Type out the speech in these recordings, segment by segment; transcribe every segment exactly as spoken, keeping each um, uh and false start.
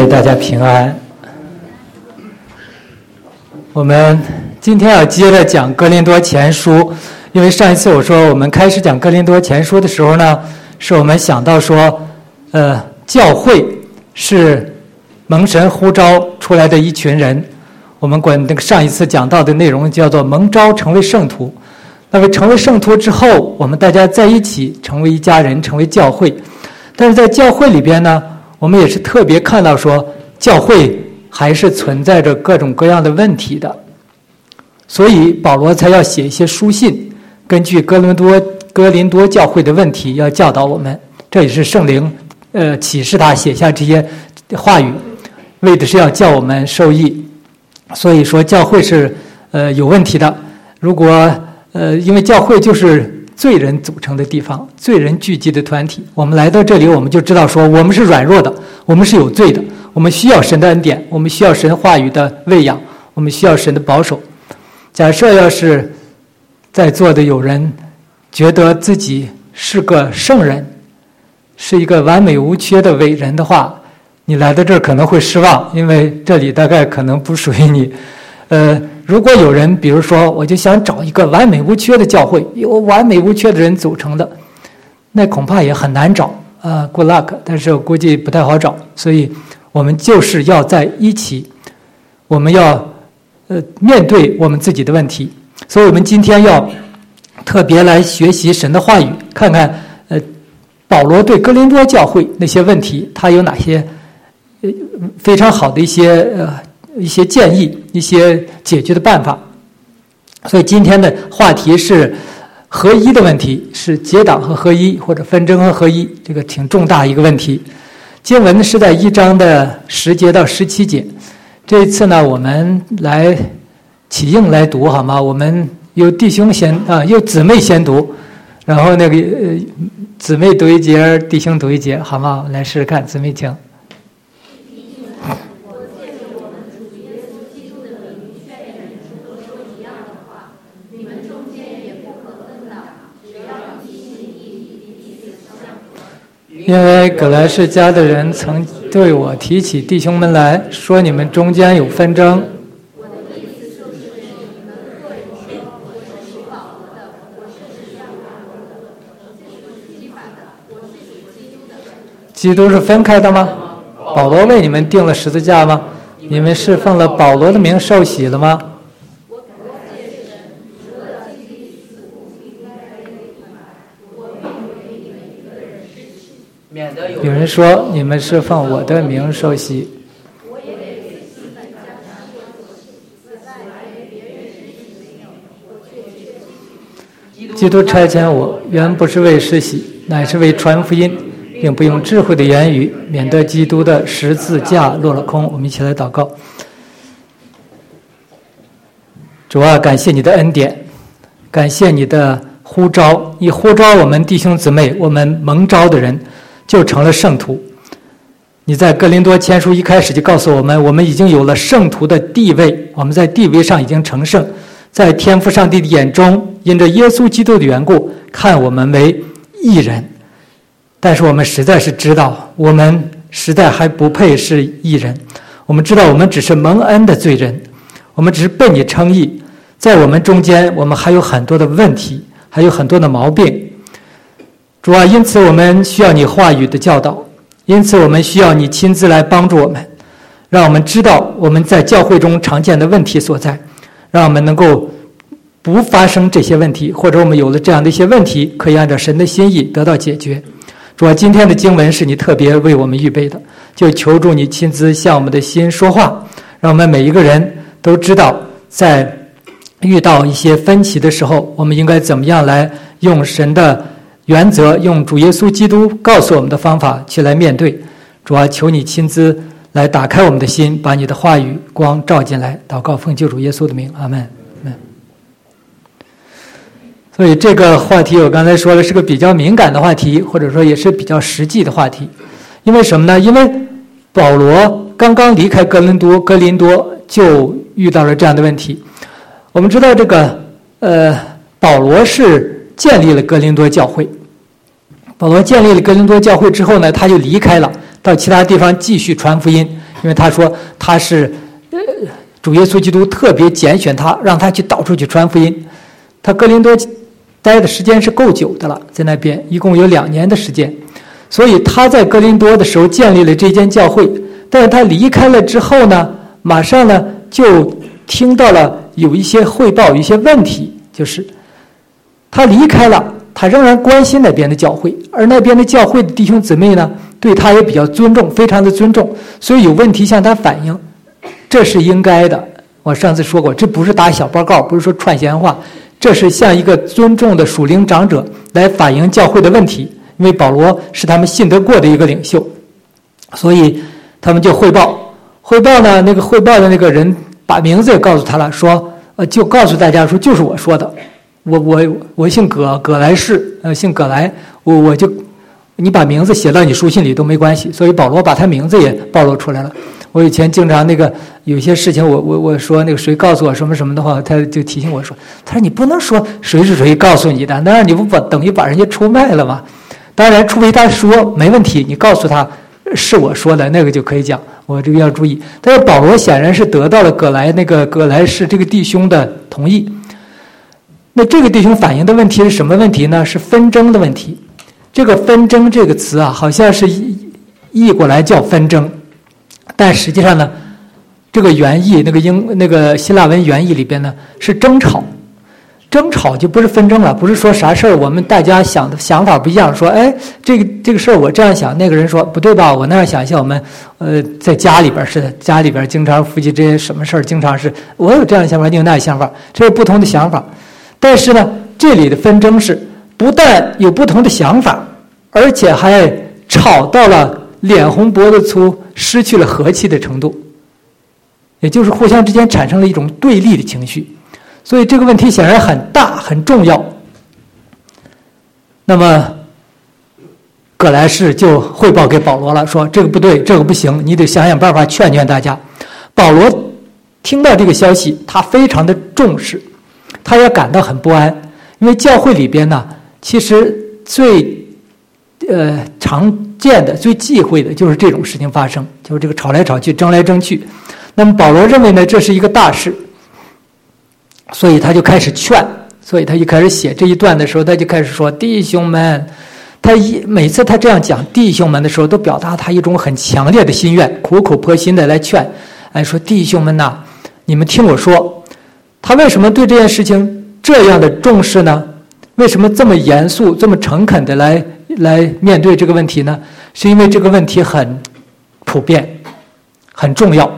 大家平安。我们今天要接着讲哥林多前书，因为上一次我说我们开始讲哥林多前书的时候呢，是我们想到说，呃，教会是蒙神呼召出来的一群人，我们管那个上一次讲到的内容叫做蒙召成为圣徒。那么成为圣徒之后，我们大家在一起成为一家人，成为教会。但是在教会里边呢，我们也是特别看到说，教会还是存在着各种各样的问题的，所以保罗才要写一些书信，根据哥林多哥林多教会的问题要教导我们。这也是圣灵呃启示他写下这些话语，为的是要叫我们受益。所以说教会是呃有问题的。如果呃因为教会就是罪人组成的地方，罪人聚集的团体，我们来到这里，我们就知道说我们是软弱的，我们是有罪的，我们需要神的恩典，我们需要神话语的喂养，我们需要神的保守。假设要是在座的有人觉得自己是个圣人，是一个完美无缺的伟人的话，你来到这儿可能会失望，因为这里大概可能不属于你。呃，如果有人比如说我就想找一个完美无缺的教会，由完美无缺的人组成的，那恐怕也很难找呃 good luck， 但是我估计不太好找。所以我们就是要在一起，我们要呃面对我们自己的问题。所以我们今天要特别来学习神的话语，看看呃保罗对哥林多教会那些问题，他有哪些呃非常好的一些呃一些建议，一些解决的办法。所以今天的话题是合一的问题，是结党和合一，或者纷争和合一，这个挺重大一个问题。经文是在一章的十节到十七节。这一次呢，我们来起应来读好吗？我们由弟兄先啊，由姊妹先读，然后那个呃姊妹读一节，弟兄读一节，好吗？来试试看，姊妹请。因为葛莱士家的人曾对我提起弟兄们来说，你们中间有纷争。基督是分开的吗？保罗为你们定了十字架吗？你们是奉了保罗的名受洗了吗？有人说你们是奉我的名受洗。基督差遣我，原不是为施洗，乃是为传福音，并不用智慧的言语，免得基督的十字架落了空。我们一起来祷告。主啊，感谢你的恩典，感谢你的呼召，你呼召我们弟兄姊妹，我们蒙召的人就成了圣徒。你在哥林多前书一开始就告诉我们，我们已经有了圣徒的地位，我们在地位上已经成圣，在天父上帝的眼中，因着耶稣基督的缘故，看我们为义人。但是我们实在是知道，我们实在还不配是义人。我们知道我们只是蒙恩的罪人，我们只是被你称义，在我们中间我们还有很多的问题，还有很多的毛病。主啊，因此我们需要你话语的教导，因此我们需要你亲自来帮助我们，让我们知道我们在教会中常见的问题所在，让我们能够不发生这些问题，或者我们有了这样的一些问题，可以按照神的心意得到解决。主啊，今天的经文是你特别为我们预备的，就求助你亲自向我们的心说话，让我们每一个人都知道，在遇到一些分歧的时候，我们应该怎么样来用神的原则，用主耶稣基督告诉我们的方法去来面对。主啊，求你亲自来打开我们的心，把你的话语光照进来。祷告奉救主耶稣的名，阿们。所以这个话题我刚才说了是个比较敏感的话题，或者说也是比较实际的话题。因为什么呢？因为保罗刚刚离开哥林多，哥林多就遇到了这样的问题。我们知道这个呃，保罗是建立了哥林多教会。保罗建立了哥林多教会之后呢，他就离开了，到其他地方继续传福音， 因为他说他是呃主耶稣基督特别拣选他，让他去到处去传福音。他哥林多待的时间是够久的了，在那边一共有两年的时间，所以他在哥林多的时候建立了这间教会。但是他离开了之后呢，马上呢就听到了有一些汇报，有一些问题，就是他离开了，他仍然关心那边的教会，而那边的教会的弟兄姊妹呢，对他也比较尊重，非常的尊重，所以有问题向他反映，这是应该的。我上次说过，这不是打小报告，不是说串闲话，这是向一个尊重的属灵长者来反映教会的问题，因为保罗是他们信得过的一个领袖，所以他们就汇报。汇报呢，那个汇报的那个人把名字也告诉他了，说呃，就告诉大家说就是我说的，我我我姓葛，葛莱士，呃，姓葛莱，我我就你把名字写到你书信里都没关系。所以保罗把他名字也暴露出来了。我以前经常那个有些事情我，我我我说那个谁告诉我什么什么的话，他就提醒我说，他说你不能说谁是谁告诉你的，那你不把等于把人家出卖了吗？当然，除非他说没问题，你告诉他是我说的，那个就可以讲，我这个要注意。但是保罗显然是得到了葛莱那个葛莱士这个弟兄的同意。那这个弟兄反映的问题是什么问题呢？是纷争的问题。这个纷争这个词啊，好像是译过来叫纷争，但实际上呢，这个原意那个英那个希腊文原意里边呢是争吵。争吵就不是纷争了，不是说啥事儿我们大家想的想法不一样，说哎这个这个事儿我这样想，那个人说不对吧，我那样想，像我们呃在家里边似的，家里边经常夫妻之间什么事儿经常是我有这样的想法，你有那样的想法，这是不同的想法。但是呢，这里的纷争是不但有不同的想法，而且还吵到了脸红脖子粗，失去了和气的程度，也就是互相之间产生了一种对立的情绪。所以这个问题显然很大很重要。那么葛莱士就汇报给保罗了，说这个不对，这个不行，你得想想办法劝劝大家。保罗听到这个消息，他非常的重视，他也感到很不安，因为教会里边呢，其实最呃常见的、最忌讳的就是这种事情发生，就是这个吵来吵去、争来争去。那么保罗认为呢，这是一个大事。所以他就开始劝，所以他一开始写这一段的时候，他就开始说弟兄们，他一每次他这样讲弟兄们的时候，都表达他一种很强烈的心愿，苦口婆心的来劝，哎，说弟兄们呐，你们听我说，他为什么对这件事情这样的重视呢？为什么这么严肃、这么诚恳的来来面对这个问题呢？是因为这个问题很普遍，很重要，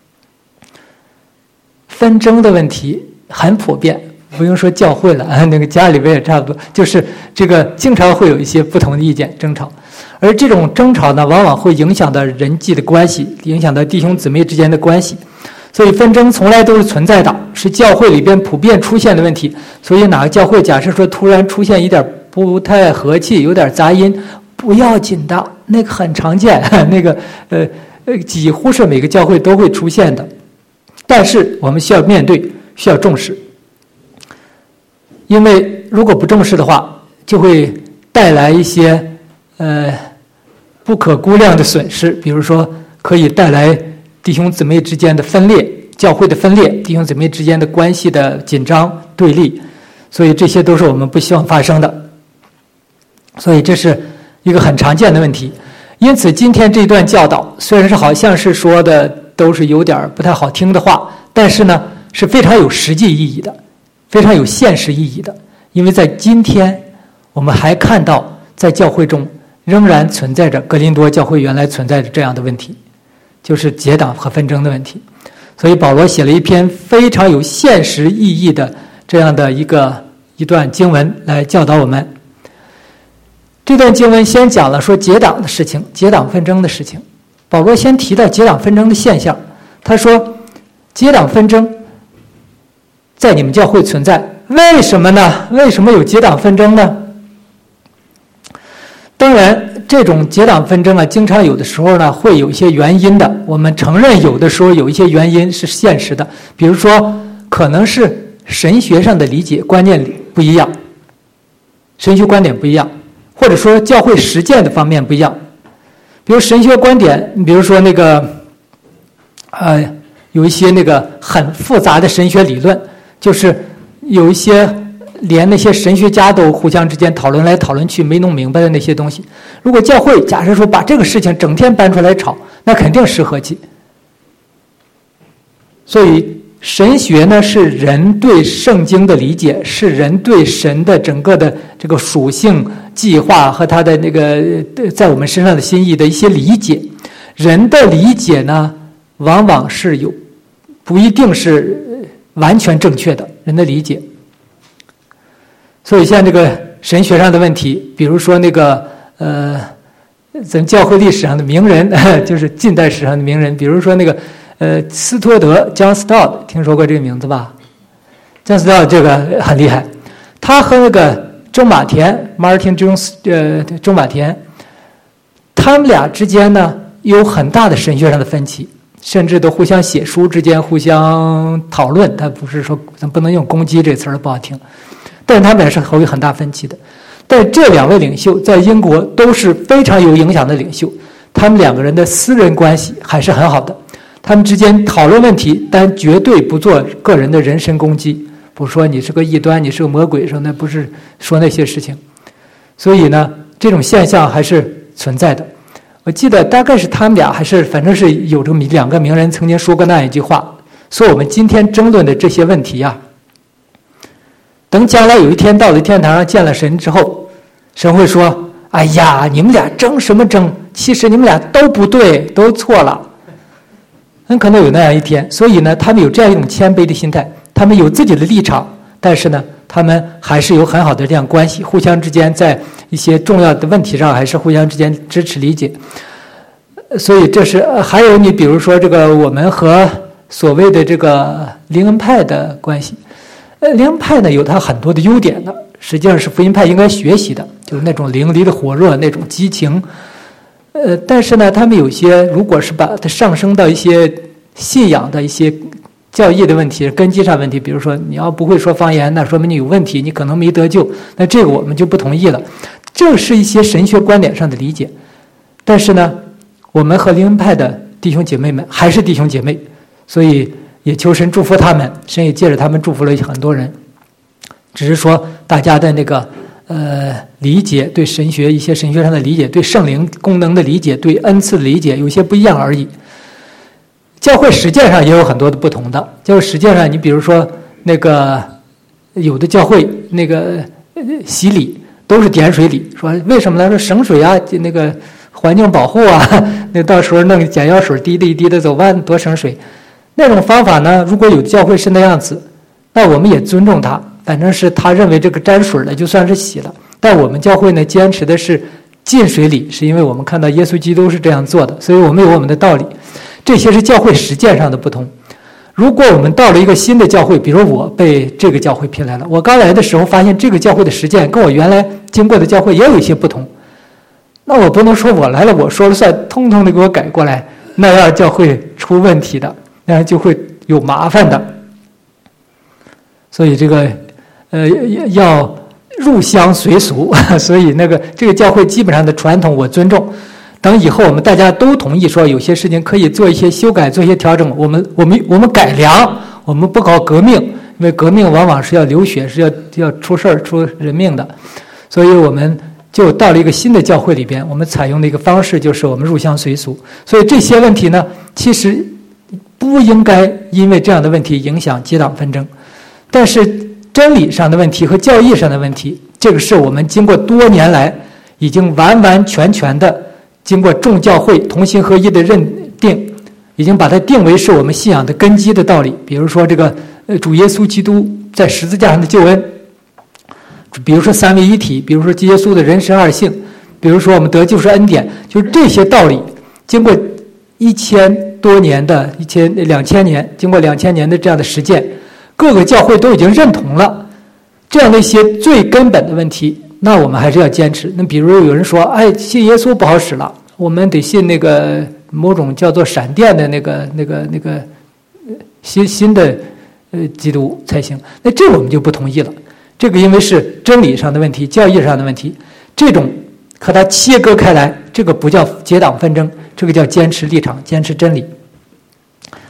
纷争的问题很普遍，不用说教会了啊，那个家里边也差不多，就是这个经常会有一些不同的意见争吵，而这种争吵呢，往往会影响到人际的关系，影响到弟兄姊妹之间的关系，所以纷争从来都是存在的，是教会里边普遍出现的问题。所以哪个教会假设说突然出现一点不太和气，有点杂音，不要紧的，那个很常见，那个呃呃，几乎是每个教会都会出现的，但是我们需要面对。需要重视，因为如果不重视的话，就会带来一些呃不可估量的损失，比如说可以带来弟兄姊妹之间的分裂，教会的分裂，弟兄姊妹之间的关系的紧张对立，所以这些都是我们不希望发生的。所以这是一个很常见的问题。因此今天这段教导虽然是好像是说的都是有点不太好听的话，但是呢是非常有实际意义的，非常有现实意义的。因为在今天我们还看到在教会中仍然存在着哥林多教会原来存在着这样的问题，就是结党和纷争的问题。所以保罗写了一篇非常有现实意义的这样的一个一段经文来教导我们。这段经文先讲了说结党的事情，结党纷争的事情。保罗先提到结党纷争的现象，他说结党纷争在你们教会存在，为什么呢？为什么有结党纷争呢？当然这种结党纷争啊，经常有的时候呢会有一些原因的，我们承认有的时候有一些原因是现实的，比如说可能是神学上的理解观念不一样，神学观点不一样，或者说教会实践的方面不一样。比如神学观点，比如说那个呃，有一些那个很复杂的神学理论，就是有一些连那些神学家都互相之间讨论来讨论去没弄明白的那些东西。如果教会假设说把这个事情整天搬出来吵，那肯定失和气。所以神学呢是人对圣经的理解，是人对神的整个的这个属性计划和他的那个在我们身上的心意的一些理解。人的理解呢往往是有不一定是完全正确的，人的理解。所以像这个神学上的问题，比如说那个呃咱教会历史上的名人，就是近代史上的名人，比如说那个呃，斯托德 John Stott 听说过这个名字吧 ？John Stott 这个很厉害，他和那个周马田 Martin Jones 呃周马田，他们俩之间呢有很大的神学上的分歧，甚至都互相写书之间互相讨论。他不是说咱不能用攻击这词儿不好听，但是他们俩是有很大分歧的。但这两位领袖在英国都是非常有影响的领袖，他们两个人的私人关系还是很好的。他们之间讨论问题，但绝对不做个人的人身攻击，不说你是个异端，你是个魔鬼，说那不是说那些事情。所以呢，这种现象还是存在的。我记得大概是他们俩，还是反正是有这么两个名人曾经说过那样一句话，说我们今天争论的这些问题啊，等将来有一天到了天堂上见了神之后，神会说：“哎呀，你们俩争什么争？其实你们俩都不对，都错了。”很可能有那样一天，所以呢，他们有这样一种谦卑的心态，他们有自己的立场，但是呢，他们还是有很好的这样关系，互相之间在一些重要的问题上还是互相之间支持理解。所以这是还有你比如说这个我们和所谓的这个灵恩派的关系，呃，灵恩派呢有它很多的优点的，实际上是福音派应该学习的，就是那种灵里的火热，那种激情。呃，但是呢，他们有些如果是把它上升到一些信仰的一些教义的问题、根基上问题，比如说你要不会说方言，那说明你有问题，你可能没得救，那这个我们就不同意了。这是一些神学观点上的理解。但是呢，我们和灵恩派的弟兄姐妹们还是弟兄姐妹，所以也求神祝福他们，神也借着他们祝福了很多人。只是说大家的那个呃，理解对神学一些神学上的理解，对圣灵功能的理解，对恩赐的理解有些不一样而已。教会实践上也有很多的不同的。教会实践上，你比如说那个有的教会那个洗礼都是点水礼，说为什么呢？说省水啊，那个环境保护啊，那到时候弄碱药水滴的一滴的走吧，多省水。那种方法呢，如果有教会是那样子，那我们也尊重他。反正是他认为这个沾水了就算是洗了，但我们教会呢坚持的是浸水礼，是因为我们看到耶稣基督是这样做的，所以我们有我们的道理。这些是教会实践上的不同。如果我们到了一个新的教会，比如我被这个教会聘来了，我刚来的时候发现这个教会的实践跟我原来经过的教会也有一些不同，那我不能说我来了我说了算，通通的给我改过来，那样教会出问题的，那样就会有麻烦的。所以这个呃，要入乡随俗，所以那个这个教会基本上的传统我尊重。等以后我们大家都同意说有些事情可以做一些修改，做一些调整，我们我们我们改良，我们不搞革命，因为革命往往是要流血，是要要出事儿、出人命的。所以我们就到了一个新的教会里边，我们采用的一个方式就是我们入乡随俗。所以这些问题呢，其实不应该因为这样的问题影响结党纷争，但是真理上的问题和教义上的问题，这个是我们经过多年来已经完完全全的经过众教会同心合一的认定，已经把它定为是我们信仰的根基的道理。比如说这个主耶稣基督在十字架上的救恩，比如说三位一体，比如说耶稣的人神二性，比如说我们得救是恩典，就是这些道理经过一千多年的一千两千年经过两千年的这样的实践，各个教会都已经认同了这样的一些最根本的问题，那我们还是要坚持。那比如有人说，哎，信耶稣不好使了，我们得信那个某种叫做闪电的那个那个那个新新的呃基督才行，那这我们就不同意了。这个因为是真理上的问题，教义上的问题，这种和它切割开来，这个不叫结党纷争，这个叫坚持立场，坚持真理。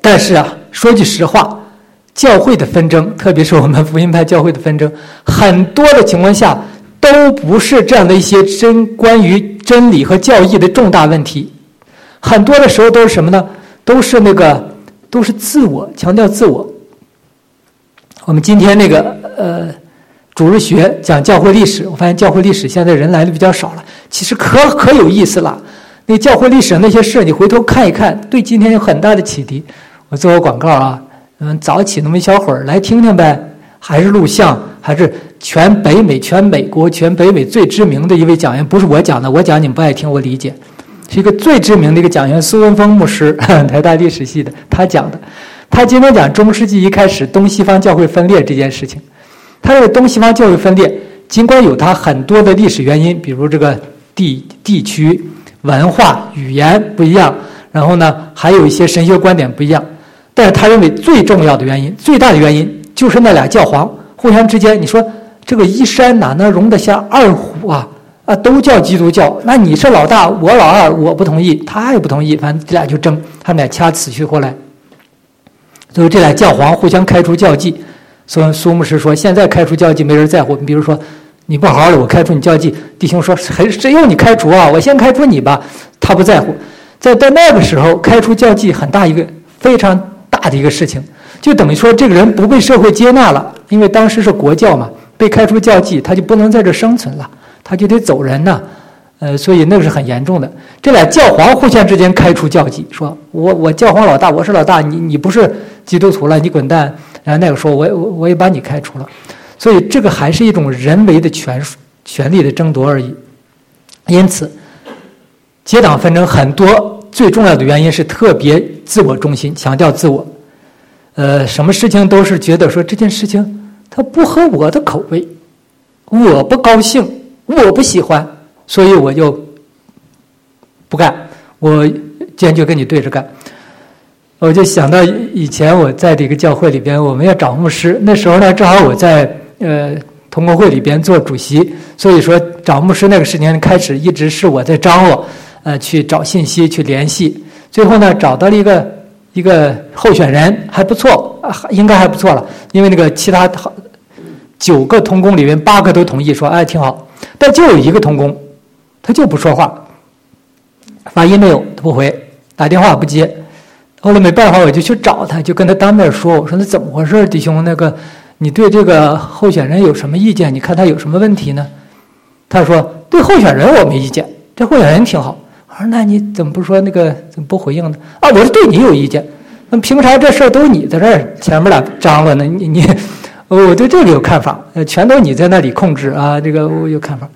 但是啊，说句实话，教会的纷争，特别是我们福音派教会的纷争，很多的情况下都不是这样的一些真关于真理和教义的重大问题，很多的时候都是什么呢？都是那个都是自我，强调自我。我们今天那个呃主日学讲教会历史，我发现教会历史现在人来的比较少了，其实可可有意思了。那教会历史那些事，你回头看一看，对今天有很大的启迪。我做个广告啊，嗯，早起那么一小会儿来听听呗，还是录像，还是全北美、全美国、全北美最知名的一位讲员，不是我讲的，我讲你们不爱听，我理解，是一个最知名的一个讲员，苏文峰牧师，台大历史系的，他讲的。他今天讲中世纪一开始东西方教会分裂这件事情。他这个东西方教会分裂，尽管有他很多的历史原因，比如这个地地区、文化、语言不一样，然后呢，还有一些神学观点不一样。但是他认为最重要的原因、最大的原因，就是那俩教皇互相之间，你说这个一山哪能容得下二虎啊？啊，都叫基督教，那你是老大，我老二，我不同意，他也不同意，反正这俩就争，他们俩掐死去活来。所以这俩教皇互相开除教籍。所以苏牧师说，现在开除教籍没人在乎，比如说你不好好的，我开除你教籍，弟兄说谁谁用你开除啊？我先开除你吧，他不在乎。在在那个时候，开除教籍很大一个非常大的一个事情，就等于说这个人不被社会接纳了，因为当时是国教嘛，被开除教籍，他就不能在这生存了，他就得走人呐。呃，所以那个是很严重的。这俩教皇互相之间开除教籍，说我我教皇老大，我是老大，你你不是基督徒了，你滚蛋。然后那个说我我我也把你开除了。所以这个还是一种人为的权权力的争夺而已。因此结党纷争很多最重要的原因是特别自我中心，强调自我。呃，什么事情都是觉得说这件事情它不合我的口味，我不高兴，我不喜欢，所以我就不干，我坚决跟你对着干。我就想到以前我在这个教会里边，我们要找牧师，那时候呢正好我在呃同工会里边做主席，所以说找牧师那个时间开始一直是我在张罗，呃去找信息去联系，最后呢找到了一个一个候选人还不错，应该还不错了，因为那个其他九个同工里面八个都同意说哎挺好，但就有一个同工他就不说话，发 email 他不回，打电话不接。后来没办法，我就去找他，就跟他当面说，我说那怎么回事，弟兄，那个你对这个候选人有什么意见？你看他有什么问题呢？他说对候选人我没意见，这候选人挺好。我说那你怎么不说那个怎么不回应呢？啊，我是对你有意见，那凭啥这事儿都你在这儿前面俩张罗呢？你你我对这个有看法，全都你在那里控制啊，这个我有看法。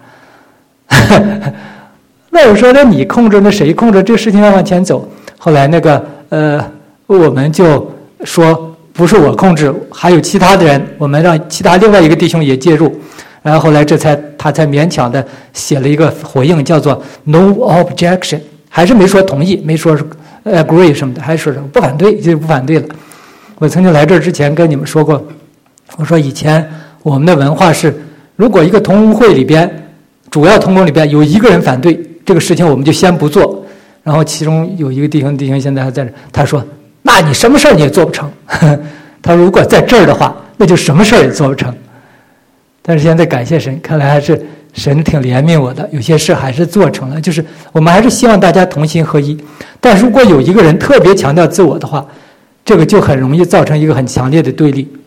那我说那你控制，那谁控制？这个事情要往前走。后来那个呃，我们就说不是我控制，还有其他的人，我们让其他另外一个弟兄也介入，然后后来这才他才勉强的写了一个回应，叫做 no objection， 还是没说同意，没说 agree 什么的，还是说不反对，就不反对了。我曾经来这儿之前跟你们说过，我说以前我们的文化是，如果一个同工会里边主要同工里边有一个人反对这个事情，我们就先不做。然后其中有一个弟兄，弟兄现在还在这，他说：“那你什么事儿你也做不成。”他如果在这儿的话，那就什么事儿也做不成。但是现在感谢神，看来还是神挺怜悯我的，有些事还是做成了。就是我们还是希望大家同心合一。但如果有一个人特别强调自我的话，这个就很容易造成一个很强烈的对立。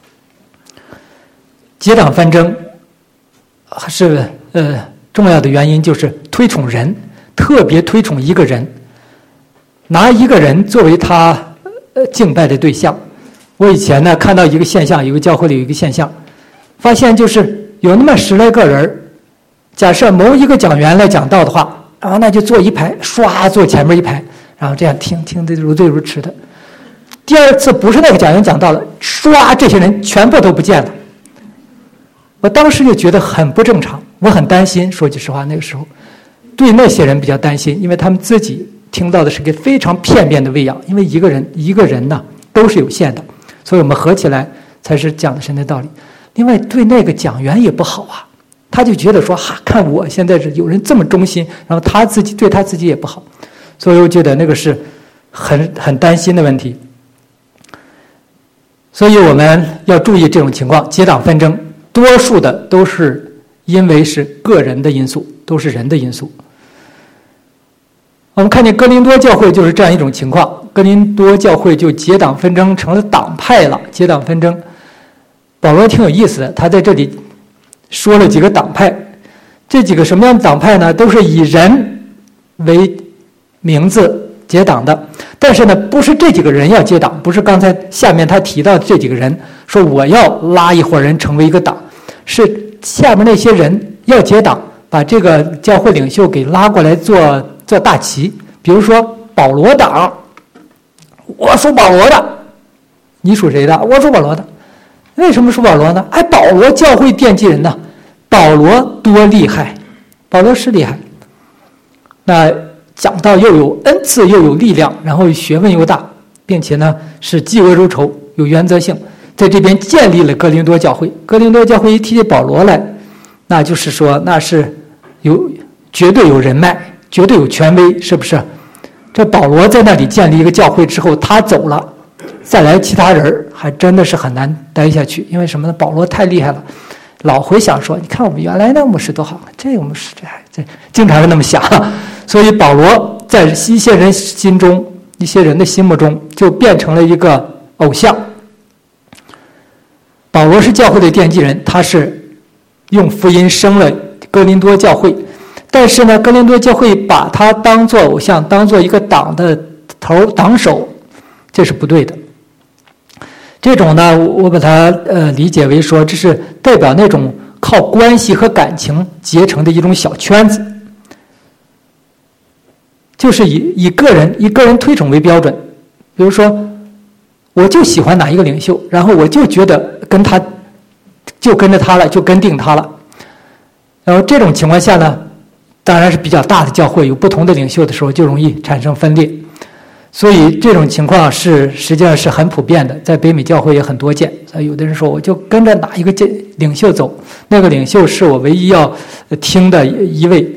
结党纷争是呃重要的原因就是推崇人。特别推崇一个人，拿一个人作为他呃敬拜的对象。我以前呢看到一个现象，有个教会里有一个现象，发现就是有那么十来个人，假设某一个讲员来讲道的话，然后那就坐一排，唰坐前面一排，然后这样听听得如醉如痴的。第二次不是那个讲员讲道了，唰这些人全部都不见了。我当时就觉得很不正常，我很担心，说句实话，那个时候。对那些人比较担心，因为他们自己听到的是个非常片面的喂养，因为一个人一个人呢都是有限的，所以我们合起来才是讲的神的道理。另外对那个讲员也不好啊，他就觉得说哈，看我现在是有人这么忠心，然后他自己对他自己也不好，所以我觉得那个是很很担心的问题。 所以我们要注意这种情况，结党纷争多数的都是因为是个人的因素，都是人的因素。我们看见哥林多教会就是这样一种情况，哥林多教会就结党纷争，成了党派了。结党纷争，保罗挺有意思的，他在这里说了几个党派。这几个什么样的党派呢？都是以人为名字结党的，但是呢，不是这几个人要结党，不是刚才下面他提到的这几个人说我要拉一伙人成为一个党，是下面那些人要结党，把这个教会领袖给拉过来做做大旗。比如说保罗党，我属保罗的，你属谁的？我属保罗的。为什么属保罗呢？哎，保罗教会奠基人呢，保罗多厉害，保罗是厉害。那讲道又有恩赐又有力量，然后学问又大，并且呢是嫉恶如仇，有原则性，在这边建立了哥林多教会。哥林多教会一提起保罗来，那就是说那是有绝对有人脉，绝对有权威，是不是？这保罗在那里建立一个教会之后，他走了，再来其他人还真的是很难待下去。因为什么呢？保罗太厉害了，老回想说，你看我们原来那牧师多好，这个牧师这这经常是那么想。所以保罗在一些人心中，一些人的心目中就变成了一个偶像。保罗是教会的奠基人，他是用福音生了哥林多教会，但是呢，哥林多教会把他当作偶像，当作一个党的头党首，这是不对的。这种呢，我把它呃理解为说，这是代表那种靠关系和感情结成的一种小圈子，就是以以个人以个人推崇为标准。比如说，我就喜欢哪一个领袖，然后我就觉得跟他就跟着他了，就跟定他了。然后这种情况下呢，当然是比较大的教会有不同的领袖的时候，就容易产生分裂。所以这种情况是实际上是很普遍的，在北美教会也很多见。有的人说，我就跟着哪一个领袖走，那个领袖是我唯一要听的一位。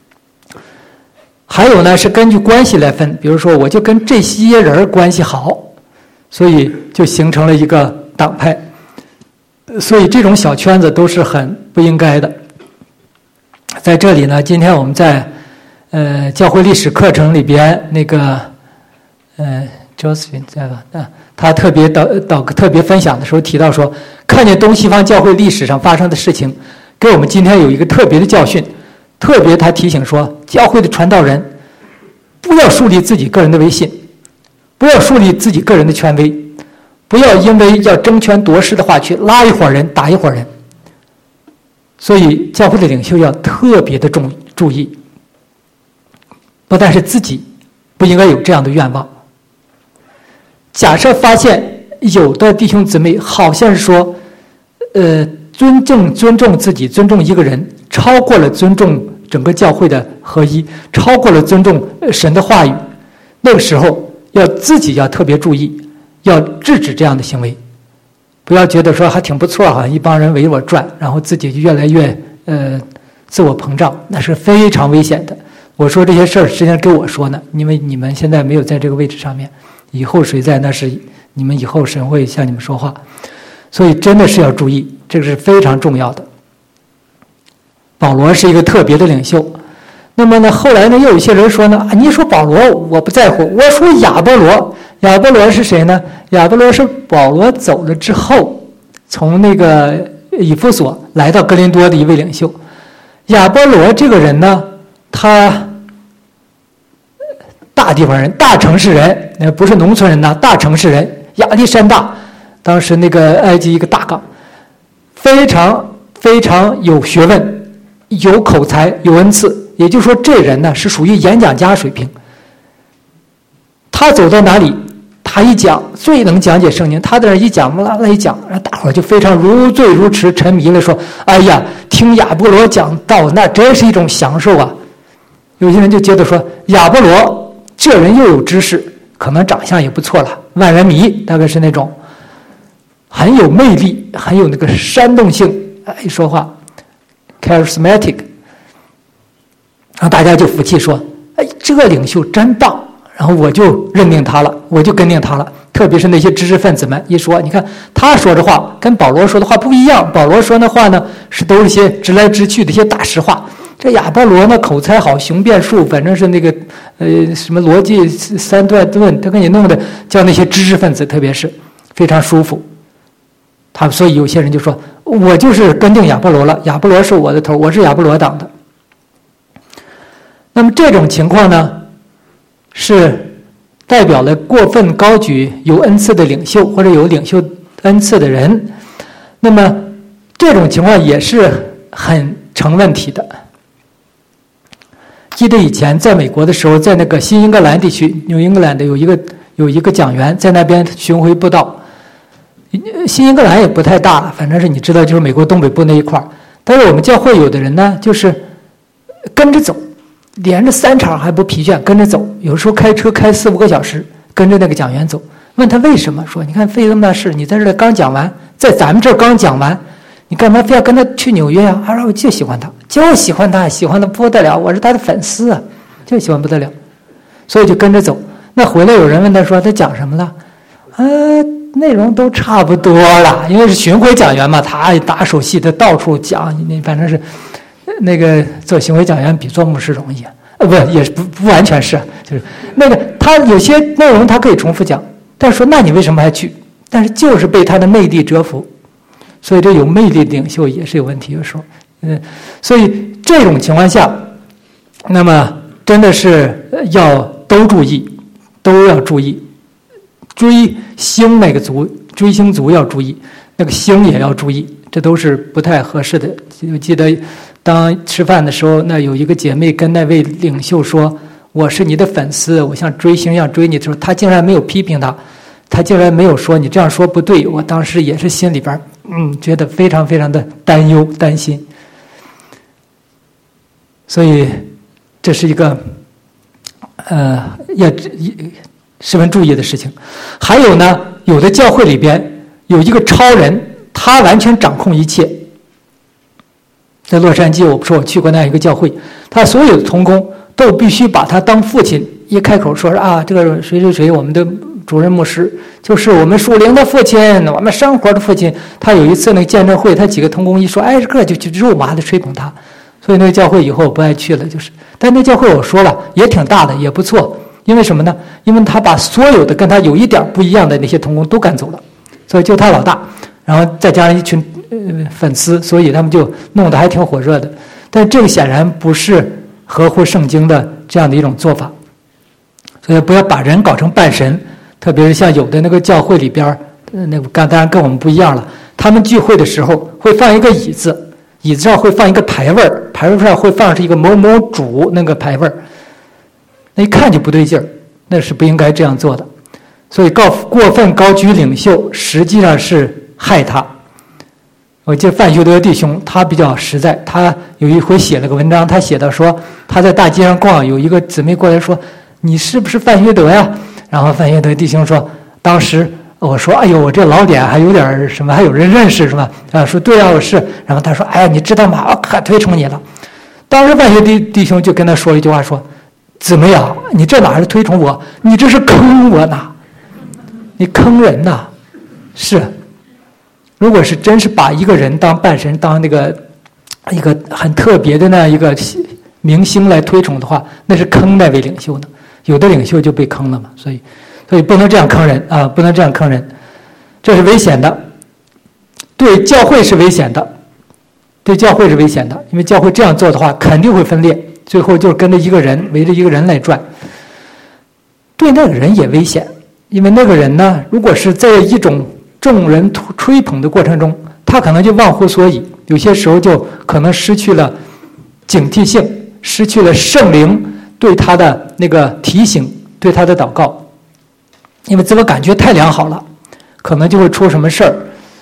还有呢，是根据关系来分，比如说我就跟这些人关系好，所以就形成了一个党派。所以这种小圈子都是很不应该的。在这里呢，今天我们在呃教会历史课程里边，那个呃 Josephine 在吧？啊，他特别导导特别分享的时候提到说，看见东西方教会历史上发生的事情，给我们今天有一个特别的教训。特别他提醒说，教会的传道人不要树立自己个人的威信，不要树立自己个人的权威，不要因为要争权夺势的话去拉一伙人打一伙人。所以教会的领袖要特别的重注意，不但是自己不应该有这样的愿望。假设发现有的弟兄姊妹好像是说，呃，尊重尊重自己，尊重一个人，超过了尊重整个教会的合一，超过了尊重神的话语，那个时候要自己要特别注意，要制止这样的行为。不要觉得说还挺不错，好像一帮人围我转，然后自己就越来越呃自我膨胀，那是非常危险的。我说这些事儿实际上跟我说呢，因为你们现在没有在这个位置上面，以后谁在，那是你们以后神会向你们说话，所以真的是要注意，这个是非常重要的。保罗是一个特别的领袖，那么呢，后来呢，又有一些人说呢，你说保罗我不在乎，我说亚波罗。亚波罗是谁呢？亚波罗是保罗走了之后，从那个以弗所来到哥林多的一位领袖。亚波罗这个人呢，他大地方人，大城市人，那不是农村人呐，大城市人，亚历山大，当时那个埃及一个大港，非常非常有学问，有口才，有恩赐。也就是说，这人呢是属于演讲家水平。他走到哪里，他一讲最能讲解圣经，他在那一讲啦啦一讲，大伙儿就非常如醉如痴，沉迷了，说：“哎呀，听亚波罗讲道，那真是一种享受啊！”有些人就觉得说，亚波罗这人又有知识，可能长相也不错了，万人迷，大概是那种很有魅力，很有那个煽动性，一说话 charismatic， 然后大家就服气说：“哎，这个领袖真棒。” 然后我就认定他了，我就跟定他了。特别是那些知识分子们一说，你看他说的话跟保罗说的话不一样，保罗说的话呢是都是一些直来直去的一些大实话，这亚波罗呢口才好，雄辩术，反正是那个呃什么逻辑三段论，他给你弄的叫那些知识分子特别是非常舒服。他所以有些人就说，我就是跟定亚波罗了，亚波罗是我的头，我是亚波罗党的。那么这种情况呢，是代表了过分高举有恩赐的领袖或者有领袖恩赐的人，那么这种情况也是很成问题的。记得以前在美国的时候，在那个新英格兰地区 New England 有一个有一个讲员在那边巡回布道。新英格兰也不太大，反正是你知道，就是美国东北部那一块儿。但是我们教会有的人呢，就是跟着走，连着三场还不疲倦，跟着走。有时候开车开四五个小时，跟着那个讲员走。问他为什么？说你看费这么大事，你在这刚讲完，在咱们这儿刚讲完，你干嘛非要跟他去纽约啊？他说我就喜欢他，就喜欢他，喜欢的不得了，我是他的粉丝啊，就喜欢不得了，所以就跟着走。那回来有人问他说他讲什么了？呃，内容都差不多了，因为是巡回讲员嘛，他打手戏，他到处讲，那反正是那个做巡回讲员比做牧师容易啊，呃，不也不不完全是，就是那个他有些内容他可以重复讲，但是说那你为什么还去？但是就是被他的魅力折服，所以这有魅力的领袖也是有问题的时候，嗯，所以这种情况下，那么真的是要都注意，都要注意。追星那个族，追星族要注意，那个星也要注意，这都是不太合适的。我记得当吃饭的时候，那有一个姐妹跟那位领袖说：“我是你的粉丝，我像追星一样追你。”的时候，他竟然没有批评他，他竟然没有说你这样说不对。我当时也是心里边嗯觉得非常非常的担忧担心。所以这是一个呃要十分注意的事情。还有呢，有的教会里边有一个超人，他完全掌控一切。在洛杉矶，我不说我去过那样一个教会，他所有的同工都必须把他当父亲，一开口说啊，这个谁谁谁，我们的主任牧师就是我们属灵的父亲，我们生活的父亲。他有一次那个见证会，他几个同工一说，哎，这个就就肉麻的吹捧他，所以那个教会以后我不爱去了，就是。但那教会我说了，也挺大的，也不错。因为什么呢？因为他把所有的跟他有一点不一样的那些同工都赶走了，所以就他老大，然后再加上一群呃粉丝，所以他们就弄得还挺火热的。但这个显然不是合乎圣经的这样的一种做法，所以不要把人搞成半神。特别是像有的那个教会里边，呃，那个当然跟我们不一样了。他们聚会的时候会放一个椅子，椅子上会放一个牌位儿，牌位上会放是一个某某主那个牌位儿。那一看就不对劲儿，那是不应该这样做的。所以告过分高举领袖，实际上是害他。我记得范修德弟兄他比较实在，他有一回写了个文章，他写到说他在大街上逛，有一个姊妹过来说：“你是不是范修德呀？”然后范修德弟兄说：“当时我说，哎呦，我这老脸还有点什么，还有人认识是吧？”啊，说对啊，我是。然后他说：“哎呀，你知道吗？我可推崇你了。”当时范修德弟兄就跟他说了一句话说。怎么样？你这哪是推崇我？你这是坑我呢！你坑人呐！是，如果是真是把一个人当半神，当那个一个很特别的那一个明星来推崇的话，那是坑那位领袖呢。有的领袖就被坑了嘛，所以，所以不能这样坑人啊！不能这样坑人，这是危险的。对教会是危险的，对教会是危险的，因为教会这样做的话，肯定会分裂。最后就是跟着一个人，围着一个人来转。对那个人也危险，因为那个人呢，如果是在一种众人吹捧的过程中，他可能就忘乎所以，有些时候就可能失去了警惕性，失去了圣灵对他的那个提醒，对他的祷告，因为自我感觉太良好了，可能就会出什么事儿。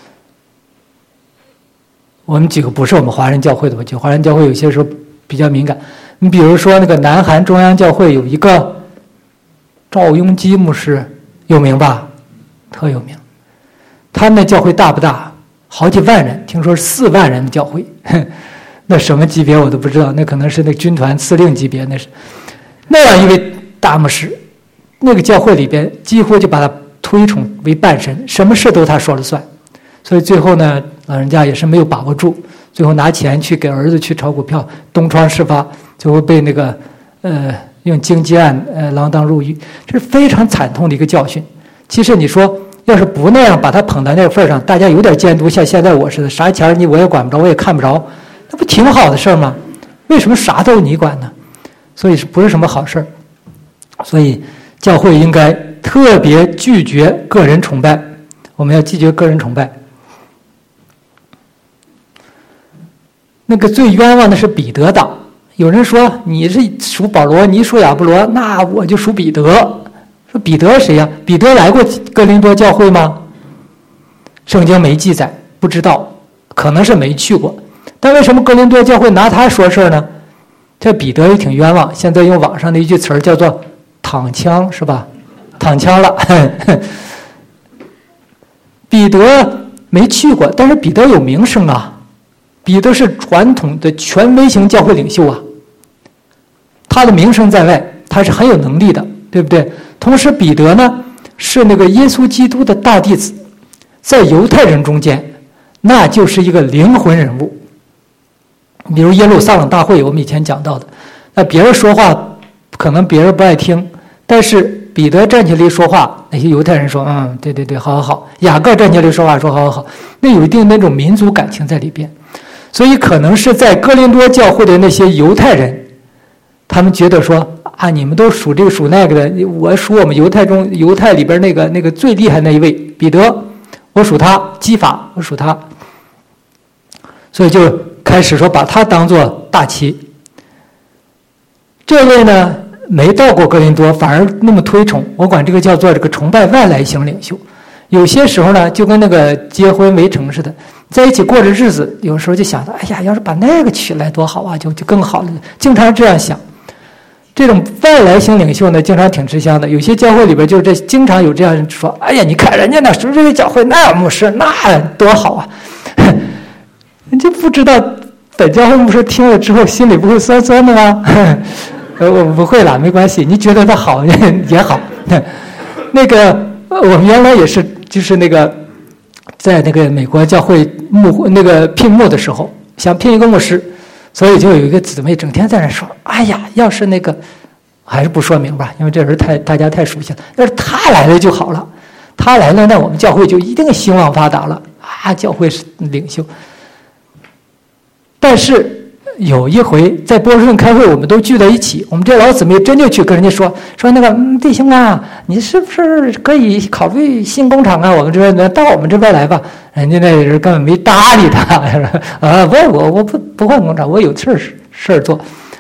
我们举个不是我们华人教会的吧，就华人教会有些时候比较敏感。你比如说那个南韩中央教会有一个赵雍基牧师，有名吧？特有名。他那教会大不大？好几万人，听说是四万人的教会。那什么级别我都不知道，那可能是那军团司令级别，那是那样一位大牧师， 那个教会里边几乎就把他推崇为半神，什么事都他说了算。所以最后呢，老人家也是没有把握住，最后拿钱去给儿子去炒股票，东窗事发，最后被那个呃用经济案呃锒铛入狱，这是非常惨痛的一个教训。其实你说要是不那样把他捧到那个份上，大家有点监督，像现在我似的，啥钱你我也管不着，我也看不着，那不挺好的事吗？为什么啥都你管呢？所以是不是什么好事？所以教会应该特别拒绝个人崇拜，我们要拒绝个人崇拜。那个最冤枉的是彼得党，有人说你是属保罗，你属亚波罗，那我就属彼得。说彼得谁呀？彼得来过哥林多教会吗？圣经没记载，不知道，可能是没去过。但为什么哥林多教会拿他说事呢？这彼得也挺冤枉。现在用网上的一句词儿叫做躺枪，是吧？躺枪了。彼得没去过，但是彼得有名声啊。彼得是传统的权威型教会领袖啊，他的名声在外，他是很有能力的，对不对？同时彼得呢是那个耶稣基督的大弟子，在犹太人中间那就是一个灵魂人物。比如耶路撒冷大会我们以前讲到的，那别人说话可能别人不爱听，但是彼得站起来说话，那些犹太人说嗯对对对好好好，雅各站起来说话说好好好，那有一定那种民族感情在里边。所以可能是在哥林多教会的那些犹太人，他们觉得说啊，你们都属这个属那个的，我属我们犹太中犹太里边那个那个最厉害那一位彼得，我属他，基法我属他，所以就开始说把他当作大旗。这位呢没到过哥林多，反而那么推崇，我管这个叫做这个崇拜外来型领袖。有些时候呢就跟那个结婚围城似的，在一起过着日子，有时候就想到哎呀，要是把那个娶来多好啊，就就更好了，经常这样想。这种外来型领袖呢经常挺吃香的，有些教会里边就是这经常有这样说，哎呀你看人家那属这个教会那牧师那多好啊，你就不知道本教会牧师听了之后心里不会酸酸的吗？呃我不会啦，没关系，你觉得他好也好。那个我们原来也是就是那个在那个美国教会牧那个聘牧的时候，想聘一个牧师，所以就有一个姊妹整天在那说，哎呀要是那个还是不说明吧，因为这人太大家太熟悉了，要是他来了就好了，他来了那我们教会就一定兴旺发达了啊，教会是领袖。但是有一回在波士顿开会，我们都聚在一起，我们这老姊妹真就去跟人家说说那个、嗯、弟兄啊，你是不是可以考虑新工厂啊？我们这边到我们这边来吧。人家那人根本没搭理他，啊，我我我不不换工厂，我有事儿事儿做。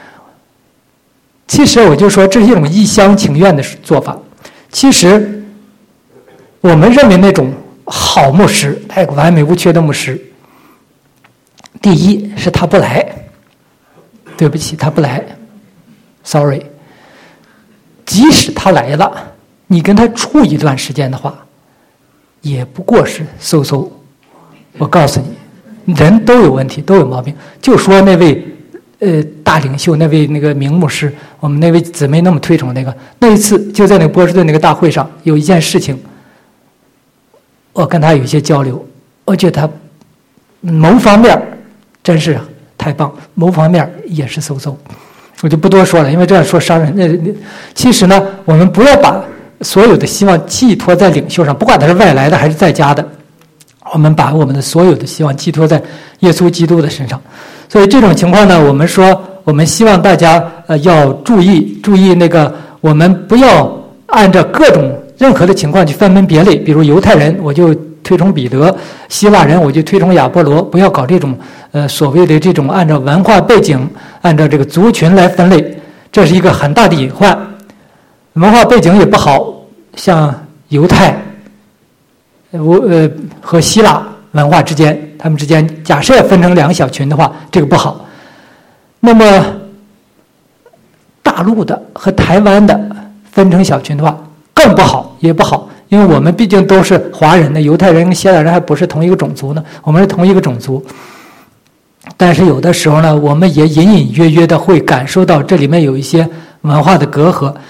其实我就说这是一种一厢情愿的做法。其实我们认为那种好牧师，那个完美无缺的牧师，第一是他不来。对不起，他不来 ，sorry。即使他来了，你跟他处一段时间的话，也不过是嗖嗖。我告诉你，人都有问题，都有毛病。就说那位呃大领袖，那位那个名牧师，我们那位姊妹那么推崇那个，那一次就在那个波士顿那个大会上，有一件事情，我跟他有一些交流，我觉得他某方面真是太棒，某方面也是嗖嗖，我就不多说了，因为这样说伤人。那其实呢，我们不要把所有的希望寄托在领袖上，不管他是外来的还是在家的，我们把我们的所有的希望寄托在耶稣基督的身上。所以这种情况呢，我们说，我们希望大家呃要注意注意那个，我们不要按照各种任何的情况去分门别类，比如犹太人，我就推崇彼得；希腊人我就推崇亚波罗，不要搞这种呃所谓的这种按照文化背景、按照这个族群来分类，这是一个很大的隐患。文化背景也不好，像犹太、我呃和希腊文化之间，他们之间假设分成两个小群的话，这个不好。那么大陆的和台湾的分成小群的话，更不好，也不好。因为我们毕竟都是华人的，犹太人跟希腊人还不是同一个种族呢，我们是同一个种族。但是有的时候呢，我们也隐隐约约的会感受到这里面有一些文化的隔阂。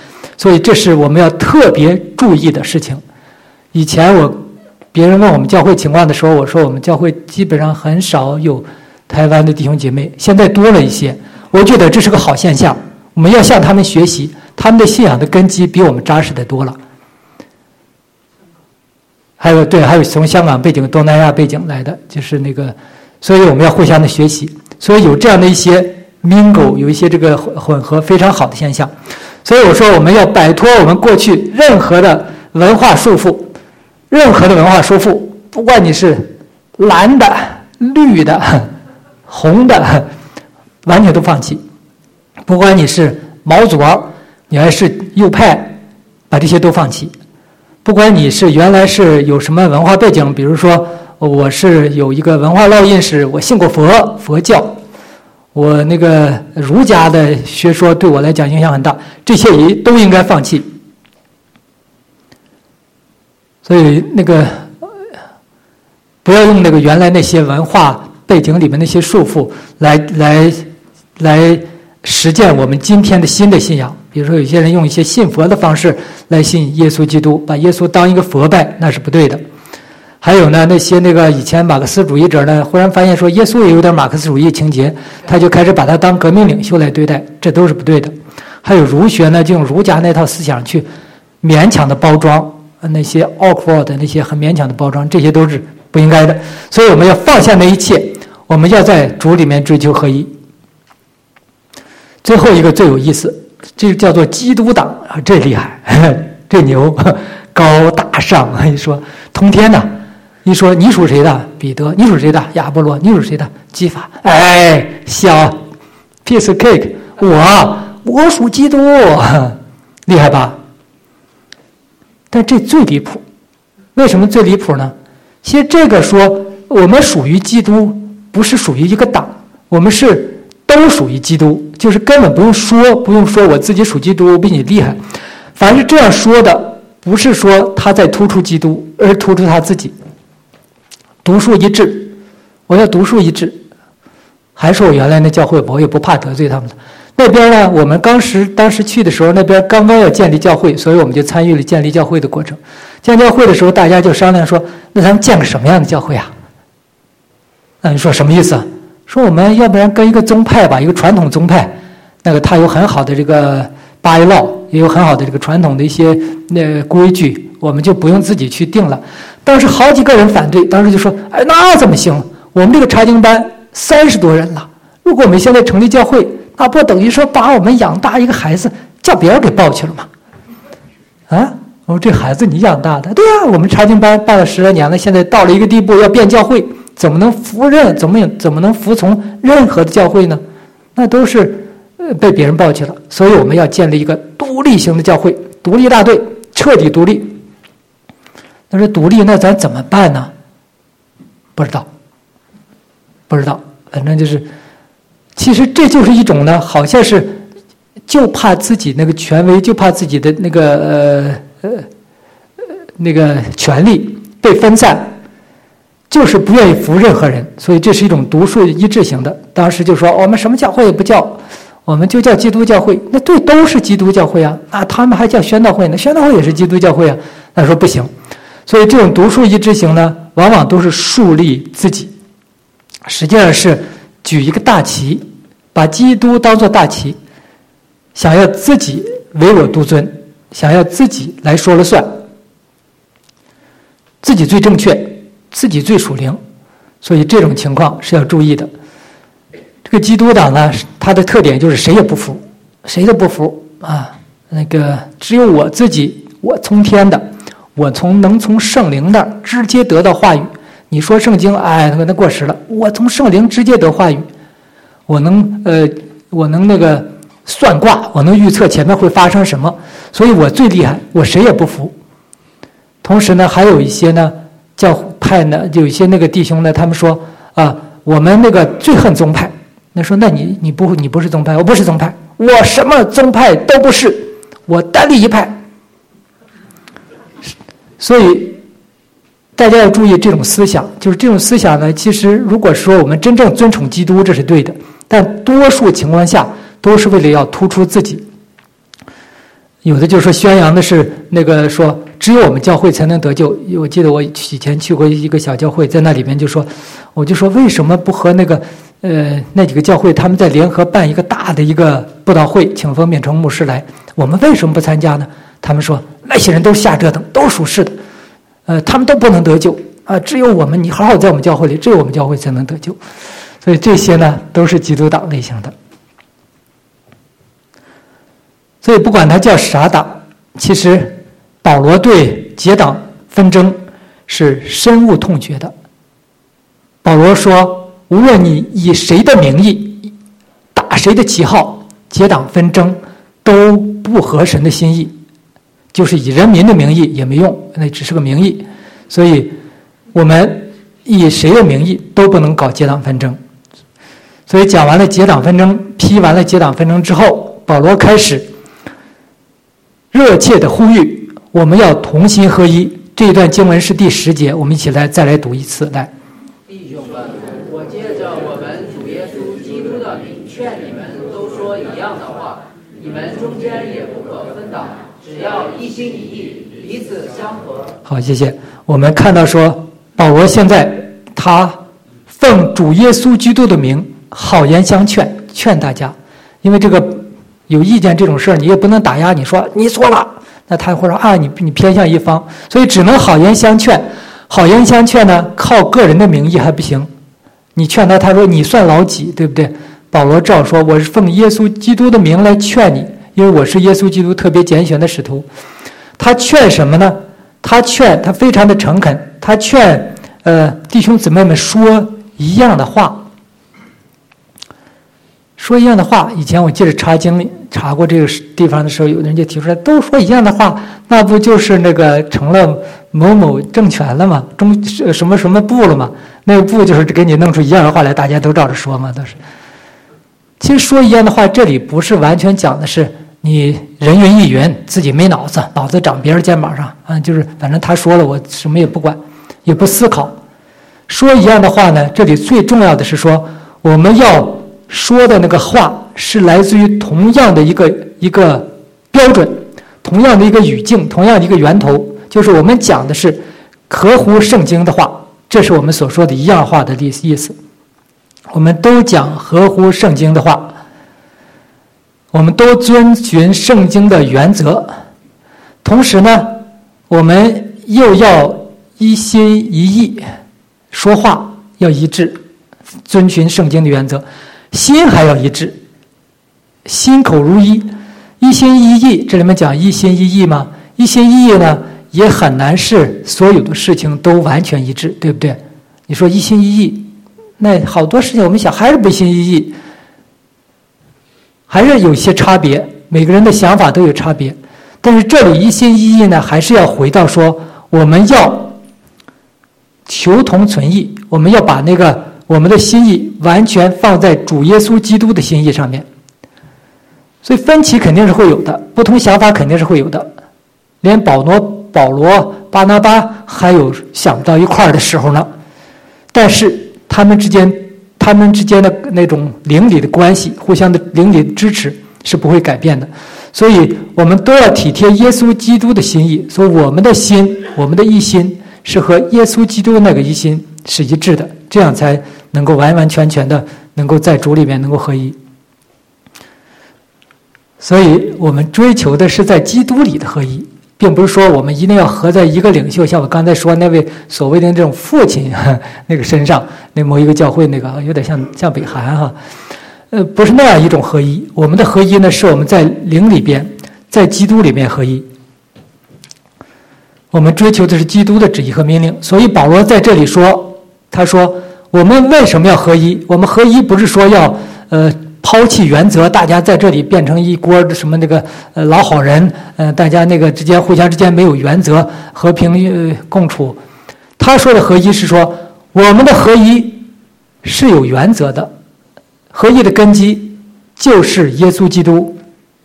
所以这是我们要特别注意的事情。以前我别人问我们教会情况的时候，我说我们教会基本上很少有台湾的弟兄姐妹，现在多了一些，我觉得这是个好现象，我们要向他们学习，他们的信仰的根基比我们扎实的多了。还有对，还有从香港背景、东南亚背景来的，就是那个，所以我们要互相的学习，所以有这样的一些 mingle， 有一些这个混合非常好的现象。所以我说我们要摆脱我们过去任何的文化束缚，任何的文化束缚，不管你是蓝的、绿的、红的，完全都放弃。不管你是毛左，你还是右派，把这些都放弃。不管你是原来是有什么文化背景，比如说我是有一个文化烙印，是我信过佛佛教，我那个儒家的学说对我来讲影响很大，这些也都应该放弃。所以那个不要用那个原来那些文化背景里面那些束缚来来来实践我们今天的新的信仰。比如说有些人用一些信佛的方式来信耶稣基督，把耶稣当一个佛拜，那是不对的。还有呢，那些那个以前马克思主义者呢，忽然发现说耶稣也有点马克思主义情节，他就开始把他当革命领袖来对待，这都是不对的。还有儒学呢，就用儒家那套思想去勉强的包装那些 awkward 的那些很勉强的包装，这些都是不应该的。所以我们要放下那一切，我们要在主里面追求合一。最后一个最有意思，这个叫做基督党啊，这厉害，这牛，高大上，一说通天呐，一说你属谁的？彼得，你属谁的？亚波罗，你属谁的？基法。哎，小 piece of cake， 我我属基督，厉害吧？但这最离谱，为什么最离谱呢？其实这个说我们属于基督，不是属于一个党，我们是都属于基督，就是根本不用说，不用说我自己属基督，我比你厉害。凡是这样说的，不是说他在突出基督，而是突出他自己。独树一帜，我要独树一帜。还是我原来那教会，我也不怕得罪他们的。那边呢，我们当时当时去的时候，那边刚刚要建立教会，所以我们就参与了建立教会的过程。建教会的时候，大家就商量说，那咱们建个什么样的教会啊？那你说什么意思？说我们要不然跟一个宗派吧，一个传统宗派，那个他有很好的这个 bylaw， 也有很好的这个传统的一些那规矩，我们就不用自己去定了。当时好几个人反对，当时就说，哎，那怎么行？我们这个查经班三十多人了，如果我们现在成立教会，那不等于说把我们养大一个孩子叫别人给抱去了吗？啊，我说这孩子你养大的，对啊，我们查经班办了十来年了，现在到了一个地步要变教会，怎么能服任？怎么有怎么能服从任何的教会呢？那都是呃被别人抱去了。所以我们要建立一个独立型的教会，独立大队，彻底独立。那说独立，那咱怎么办呢？不知道，不知道，反正就是，其实这就是一种呢，好像是就怕自己那个权威，就怕自己的那个呃呃那个权力被分散。就是不愿意服任何人，所以这是一种独树一帜型的。当时就说我们什么教会也不叫，我们就叫基督教会。那对，都是基督教会啊，啊，他们还叫宣道会呢，宣道会也是基督教会啊。那说不行，所以这种独树一帜型呢，往往都是树立自己，实际上是举一个大旗，把基督当作大旗，想要自己唯我独尊，想要自己来说了算，自己最正确。自己最属灵，所以这种情况是要注意的。这个基督党呢，它的特点就是谁也不服，谁都不服啊。那个只有我自己，我从天的，我从能从圣灵那儿直接得到话语。你说圣经，哎，那个那过时了。我从圣灵直接得话语，我能呃，我能那个算卦，我能预测前面会发生什么，所以我最厉害，我谁也不服。同时呢，还有一些呢。教派呢，有一些那个弟兄呢，他们说啊，我们那个最恨宗派。那说，那你你不你不是宗派，我不是宗派，我什么宗派都不是，我单立一派。所以大家要注意这种思想，就是这种思想呢，其实如果说我们真正尊崇基督，这是对的，但多数情况下都是为了要突出自己。 有的就说宣扬的是那个说只有我们教会才能得救。我记得我以前去过一个小教会，在那里边就说，我就说为什么不和那个呃那几个教会他们在联合办一个大的一个布道会，请封面成牧师来，我们为什么不参加呢？他们说那些人都瞎折腾，都属世的，呃他们都不能得救啊、呃，只有我们，你好好在我们教会里，只有我们教会才能得救。所以这些呢都是基督党类型的。所以不管他叫啥党，其实保罗对结党纷争是深恶痛绝的。保罗说，无论你以谁的名义打谁的旗号，结党纷争都不合神的心意，就是以人民的名义也没用，那只是个名义。所以我们以谁的名义都不能搞结党纷争。所以讲完了结党纷争，批完了结党纷争之后，保罗开始热切的呼吁我们要同心合一。这一段经文是第十节，我们一起来再来读一次。来， 弟兄们，我借着我们主耶稣基督的名劝你们都说一样的话，你们中间也不可分党，只要一心一意，彼此相合。 好，谢谢。我们看到说保罗现在他奉主耶稣基督的名好言相劝，劝大家。因为这个有意见这种事儿，你也不能打压，你说你错了，那他会说啊，你你偏向一方，所以只能好言相劝。好言相劝呢，靠个人的名义还不行，你劝他，他说你算老几，对不对？保罗照说，我是奉耶稣基督的名来劝你，因为我是耶稣基督特别拣选的使徒。他劝什么呢？他劝他非常的诚恳，他劝呃弟兄姊妹们说一样的话。说一样的话，以前我记得查经里查过这个地方的时候，有人就提出来，都说一样的话，那不就是那个成了某某政权了吗？中什么什么部了吗？那个部就是给你弄出一样的话来，大家都照着说嘛，都是。其实说一样的话，这里不是完全讲的是你人云亦云，自己没脑子，脑子长别人肩膀上啊，就是反正他说了，我什么也不管，也不思考。说一样的话呢，这里最重要的是说，我们要说的那个话是来自于同样的一个一个标准，同样的一个语境，同样的一个源头，就是我们讲的是合乎圣经的话，这是我们所说的一样话的意思。我们都讲合乎圣经的话，我们都遵循圣经的原则，同时呢，我们又要一心一意，说话要一致，遵循圣经的原则。心还要一致，心口如一，一心一意。这里面讲一心一意吗？一心一意呢，也很难是所有的事情都完全一致，对不对？你说一心一意，那好多事情我们想还是不一心一意，还是有些差别，每个人的想法都有差别。但是这里一心一意呢，还是要回到说，我们要求同存异，我们要把那个我们的心意完全放在主耶稣基督的心意上面。所以分歧肯定是会有的，不同想法肯定是会有的，连保罗、保罗、巴拿巴还有想不到一块儿的时候呢。但是他们之间，他们之间的那种邻里的关系，互相的邻里的支持是不会改变的。所以我们都要体贴耶稣基督的心意，所以我们的心，我们的一心是和耶稣基督那个一心是一致的，这样才能够完完全全的能够在主里面能够合一。所以我们追求的是在基督里的合一，并不是说我们一定要合在一个领袖，像我刚才说那位所谓的这种父亲那个身上，那某一个教会那个有点像像北韩哈，呃，不是那样一种合一。我们的合一呢，是我们在灵里边，在基督里面合一。我们追求的是基督的旨意和命令。所以保罗在这里说，他说我们为什么要合一？我们合一不是说要呃抛弃原则，大家在这里变成一锅什么那个呃老好人，呃大家那个之间互相之间没有原则，和平呃共处。他说的合一是说我们的合一是有原则的，合一的根基就是耶稣基督。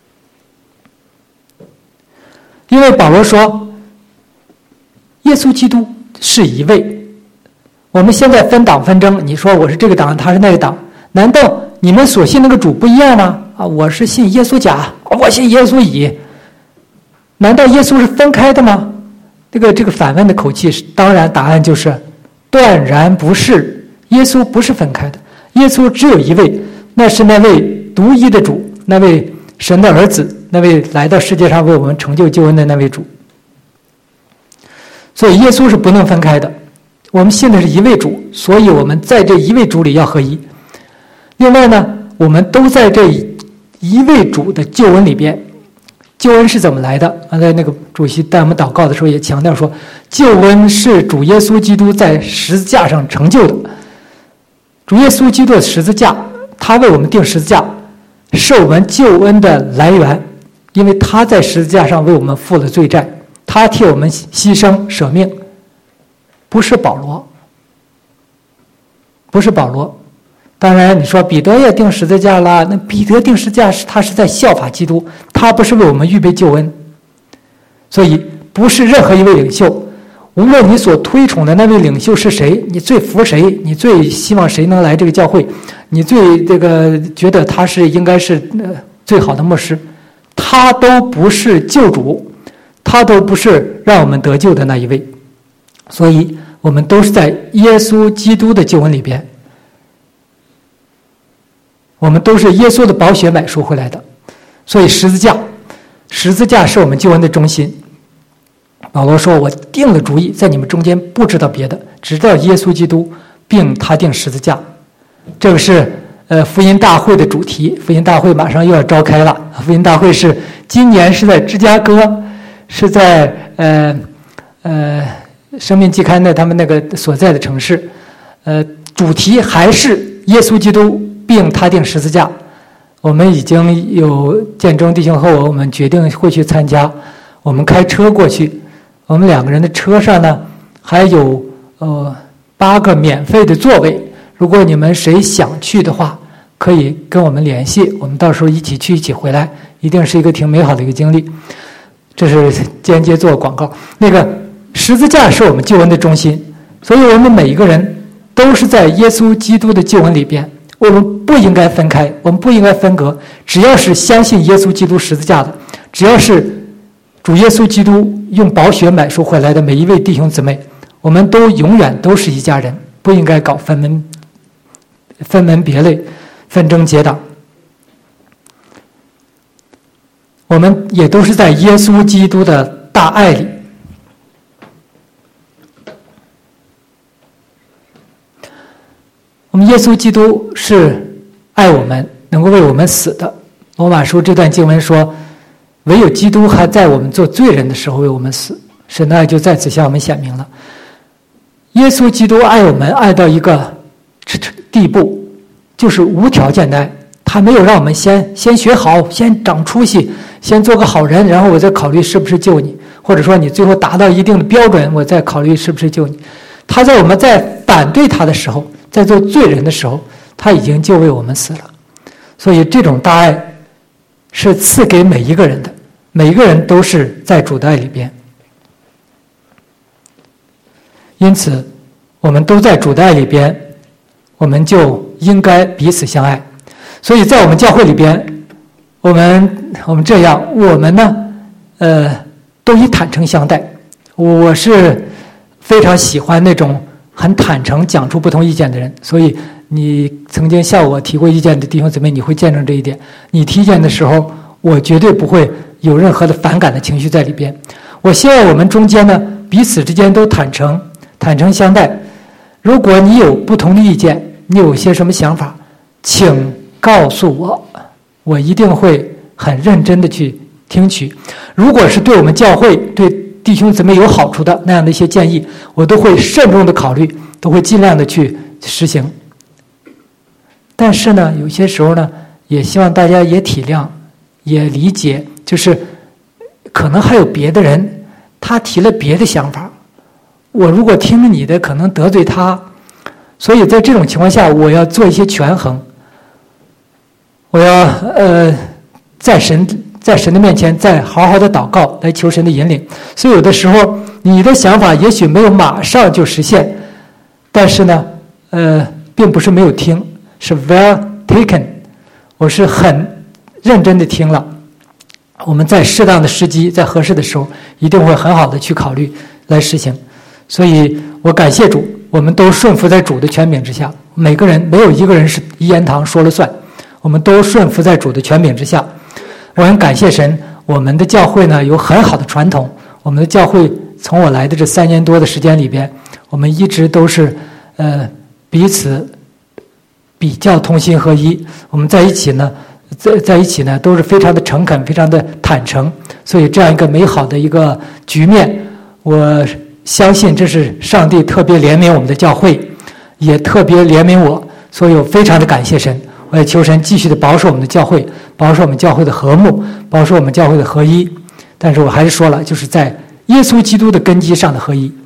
因为保罗说耶稣基督是一位，我们现在分党纷争，你说我是这个党，他是那个党，难道你们所信那个主不一样吗？啊，我是信耶稣甲，我信耶稣乙， 难道耶稣是分开的吗？这个这个反问的口气，当然答案就是断然不是，耶稣不是分开的，耶稣只有一位，那是那位独一的主，那位神的儿子，那位来到世界上为我们成就救恩的那位主。所以耶稣是不能分开的，我们信的是一位主，所以我们在这一位主里要合一。另外呢，我们都在这一位主的救恩里边。救恩是怎么来的？刚才那个主席带我们祷告的时候也强调说，救恩是主耶稣基督在十字架上成就的。主耶稣基督的十字架，他为我们钉十字架，是我们救恩的来源，因为他在十字架上为我们付了罪债，他替我们牺牲舍命，不是保罗，不是保罗。当然你说彼得也钉十字架了，那彼得钉十字架是他是在效法基督，他不是为我们预备救恩。所以不是任何一位领袖，无论你所推崇的那位领袖是谁，你最服谁，你最希望谁能来这个教会，你最这个觉得他是应该是最好的牧师，他都不是救主，他都不是让我们得救的那一位。所以我们都是在耶稣基督的救恩里边，我们都是耶稣的宝血买赎回来的。所以十字架十字架是我们救恩的中心。保罗说，我定了主意，在你们中间不知道别的，只知道耶稣基督并他定十字架。这个是呃福音大会的主题，福音大会马上又要召开了。福音大会是今年是在芝加哥，是在呃呃生命季刊的他们那个所在的城市，呃主题还是耶稣基督并他定十字架。我们已经有建中弟兄和我，我们决定会去参加。我们开车过去，我们两个人的车上呢还有呃八个免费的座位。如果你们谁想去的话，可以跟我们联系，我们到时候一起去一起回来，一定是一个挺美好的一个经历。这是间接做广告。那个十字架是我们救恩的中心，所以我们每一个人都是在耶稣基督的救恩里边。我们不应该分开，我们不应该分隔。只要是相信耶稣基督十字架的，只要是主耶稣基督用宝血买赎回来的每一位弟兄姊妹，我们都永远都是一家人，不应该搞分门分门别类、纷争结党。我们也都是在耶稣基督的大爱里。我们耶稣基督是爱我们，能够为我们死的。罗马书这段经文说，唯有基督还在我们做罪人的时候为我们死，神的爱就在此向我们显明了。耶稣基督爱我们爱到一个地步，就是无条件的爱，他没有让我们先先学好，先长出息，先做个好人，然后我再考虑是不是救你，或者说你最后达到一定的标准，我再考虑是不是救你。他在我们在反对他的时候，在做罪人的时候，他已经就为我们死了。所以这种大爱是赐给每一个人的，每一个人都是在主的爱里边。因此我们都在主的爱里边，我们就应该彼此相爱。所以在我们教会里边，我们我们这样，我们呢呃都以坦诚相待。我是非常喜欢那种很坦诚讲出不同意见的人，所以你曾经向我提过意见的弟兄姊妹，你会见证这一点。你提意见的时候，我绝对不会有任何的反感的情绪在里边。我希望我们中间呢，彼此之间都坦诚坦诚相待。如果你有不同的意见，你有些什么想法，请告诉我，我一定会很认真的去听取。如果是对我们教会对弟兄姊妹有好处的那样的一些建议，我都会慎重的考虑，都会尽量的去实行。但是呢，有些时候呢，也希望大家也体谅也理解，就是可能还有别的人他提了别的想法，我如果听了你的可能得罪他，所以在这种情况下我要做一些权衡，我要呃在神在神的面前再好好的祷告，来求神的引领。所以有的时候你的想法也许没有马上就实现，但是呢呃并不是没有听，是 well taken， 我是很认真的听了， 我们在适当的时机，在合适的时候，一定会很好的去考虑来实行。所以我感谢主，我们都顺服在主的权柄之下，每个人没有一个人是一言堂说了算，我们都顺服在主的权柄之下。我很感谢神，我们的教会呢有很好的传统，我们的教会从我来的这三年多的时间里边，我们一直都是呃彼此比较同心合一，我们在一起呢在在一起呢都是非常的诚恳，非常的坦诚，所以这样一个美好的一个局面，我相信这是上帝特别怜悯我们的教会，也特别怜悯我，所以我非常的感谢神。我也求神继续的保守我们的教会，保守我们教会的和睦，保守我们教会的合一。但是我还是说了，就是在耶稣基督的根基上的合一。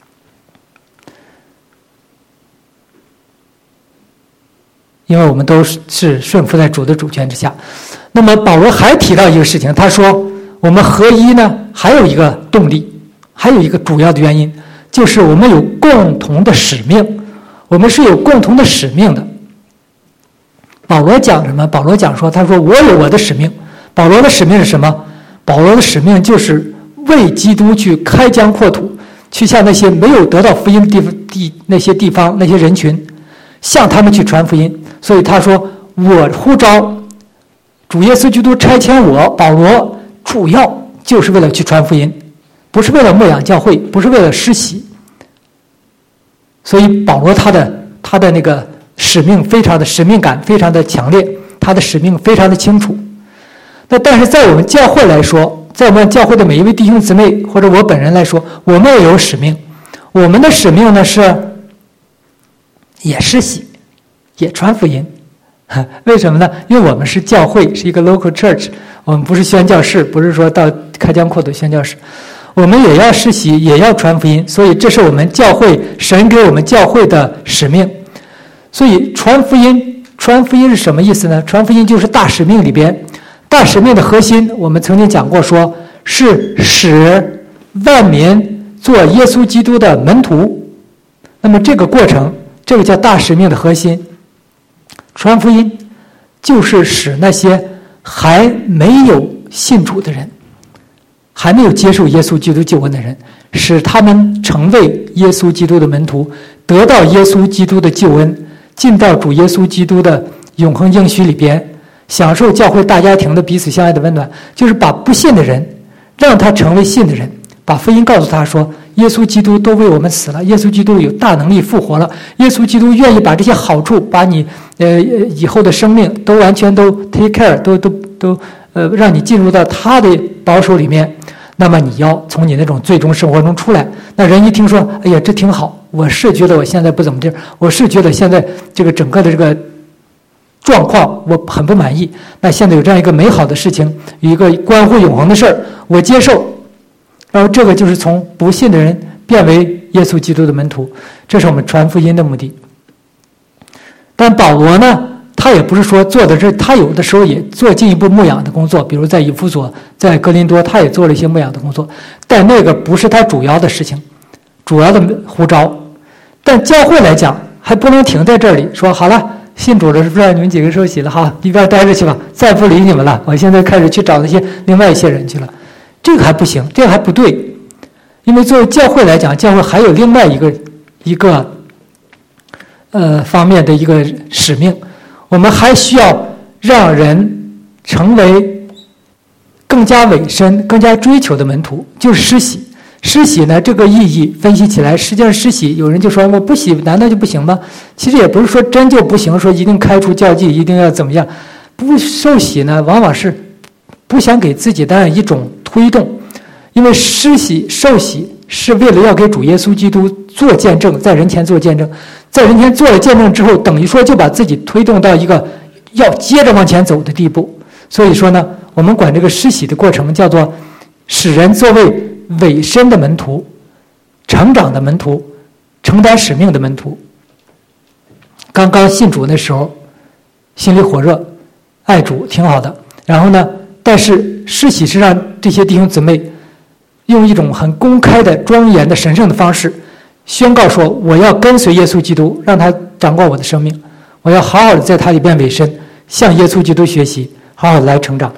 因为我们都是顺服在主的主权之下。那么保罗还提到一个事情，他说我们合一呢还有一个动力，还有一个主要的原因，就是我们有共同的使命，我们是有共同的使命的。保罗讲什么？保罗讲说，他说我有我的使命。保罗的使命是什么？保罗的使命就是为基督去开疆扩土，去向那些没有得到福音的地地那些地方那些人群，向他们去传福音。所以他说，我呼召主耶稣基督差遣我保罗，主要就是为了去传福音，不是为了牧养教会，不是为了施洗。所以保罗他的他的那个使命非常的使命感非常的强烈，他的使命非常的清楚。那但是在我们教会来说，在我们教会的每一位弟兄姊妹或者我本人来说，我们也有使命。我们的使命呢是也施洗，也传福音。为什么呢？因为我们是教会，是一个 local church， 我们不是宣教士，不是说到开疆扩土宣教士，我们也要施洗，也要传福音。所以这是我们教会神给我们教会的使命。所以传福音，传福音是什么意思呢？传福音就是大使命里边，大使命的核心，我们曾经讲过说，是使万民做耶稣基督的门徒。那么这个过程，这个叫大使命的核心。传福音就是使那些还没有信主的人，还没有接受耶稣基督救恩的人，使他们成为耶稣基督的门徒，得到耶稣基督的救恩，进到主耶稣基督的永恒应许里边，享受教会大家庭的彼此相爱的温暖。就是把不信的人让他成为信的人，把福音告诉他说，耶稣基督都为我们死了，耶稣基督有大能力复活了，耶稣基督愿意把这些好处，把你呃以后的生命都完全都 take care， 都都都呃让你进入到他的保守里面。那么你要从你那种最终生活中出来。那人一听说，哎呀，这挺好，我是觉得我现在不怎么地，我是觉得现在这个整个的这个状况我很不满意。那现在有这样一个美好的事情，有一个关乎永恒的事儿，我接受。然后这个就是从不信的人变为耶稣基督的门徒，这是我们传福音的目的。但保罗呢，他也不是说做的这，他有的时候也做进一步牧养的工作，比如在以弗所，在哥林多，他也做了一些牧养的工作，但那个不是他主要的事情，主要的呼召。但教会来讲，还不能停在这里，说好了，信主了是不是？你们几个受洗了，好，一边待着去吧，再不理你们了，我现在开始去找那些另外一些人去了。这个还不行，这个还不对，因为作为教会来讲，教会还有另外一个一个呃方面的一个使命，我们还需要让人成为更加委身、更加追求的门徒，就是施洗。施洗呢，这个意义分析起来，实际上施洗，有人就说我不洗，难道就不行吗？其实也不是说真就不行，说一定开除教籍，一定要怎么样。不受洗呢，往往是不想给自己的一种推动，因为施洗受洗是为了要给主耶稣基督做见证，在人前做见证，在人前做了见证之后，等于说就把自己推动到一个要接着往前走的地步。所以说呢，我们管这个施洗的过程叫做使人作为委身的门徒，成长的门徒，承担使命的门徒。刚刚信主那时候心里火热，爱主挺好的，然后呢，但是施洗是让这些弟兄姊妹用一种很公开的庄严的神圣的方式宣告说，我要跟随耶稣基督，让他掌管我的生命，我要好好的在他里边委身，向耶稣基督学习，好好的来成长。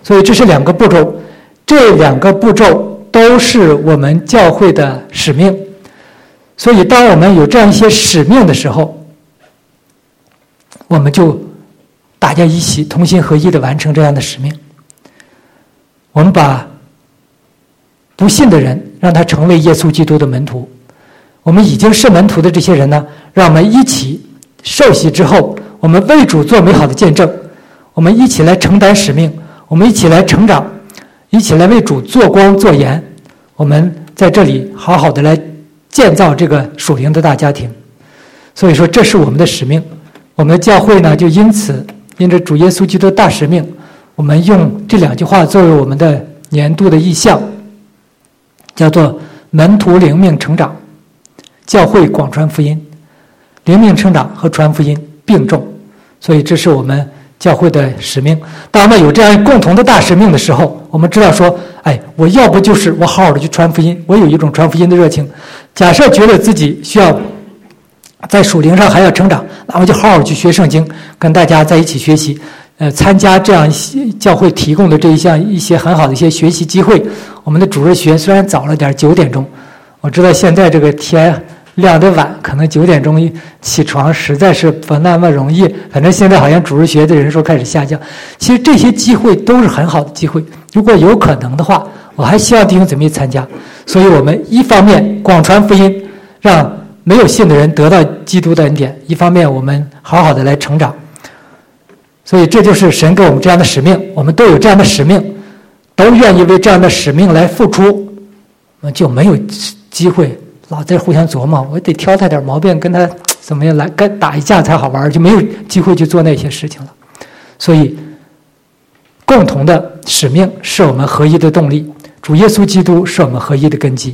所以这是两个步骤，这两个步骤都是我们教会的使命。所以当我们有这样一些使命的时候，我们就大家一起同心合一的完成这样的使命。我们把不信的人让他成为耶稣基督的门徒，我们已经是门徒的这些人呢，让我们一起受洗之后，我们为主做美好的见证，我们一起来承担使命，我们一起来成长，一起来为主做光做盐，我们在这里好好的来建造这个属灵的大家庭。所以说这是我们的使命。我们的教会呢，就因此因着主耶稣基督的大使命，我们用这两句话作为我们的年度的意向，叫做门徒灵命成长，教会广传福音。灵命成长和传福音并重，所以这是我们教会的使命。当我们有这样共同的大使命的时候，我们知道说，哎，我要不就是我好好的去传福音，我有一种传福音的热情。假设觉得自己需要在属灵上还要成长，那我就好好去学圣经，跟大家在一起学习，呃，参加这样一些教会提供的这一项一些很好的一些学习机会。我们的主日学虽然早了点，九点钟，我知道现在这个天亮得晚，可能九点钟起床实在是不那么容易。反正现在好像主日学的人数开始下降。其实这些机会都是很好的机会，如果有可能的话，我还希望弟兄姊妹参加。所以我们一方面广传福音，让没有信的人得到基督的恩典，一方面我们好好的来成长。所以这就是神给我们这样的使命，我们都有这样的使命，都愿意为这样的使命来付出，我们就没有机会老在互相琢磨，我得挑他点毛病，跟他怎么样来跟打一架才好玩，就没有机会去做那些事情了。所以共同的使命是我们合一的动力，主耶稣基督是我们合一的根基。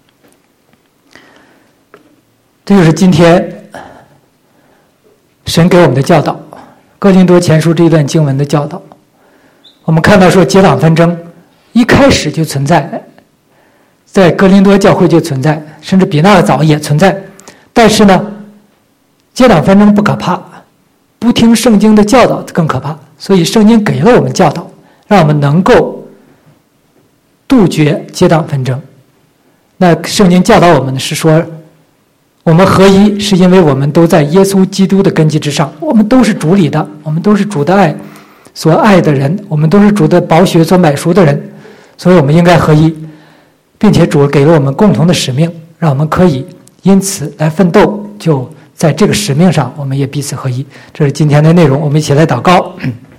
这就是今天神给我们的教导，哥林多前书这一段经文的教导。我们看到说结党纷争一开始就存在，在哥林多教会就存在，甚至比那个早也存在。但是呢，结党纷争不可怕，不听圣经的教导更可怕。所以圣经给了我们教导，让我们能够杜绝结党纷争。那圣经教导我们的是说，我们合一是因为我们都在耶稣基督的根基之上，我们都是主里的，我们都是主的爱所爱的人，我们都是主的宝血所买赎的人，所以我们应该合一，并且主给了我们共同的使命，让我们可以因此来奋斗，就在这个使命上我们也彼此合一。这是今天的内容，我们一起来祷告。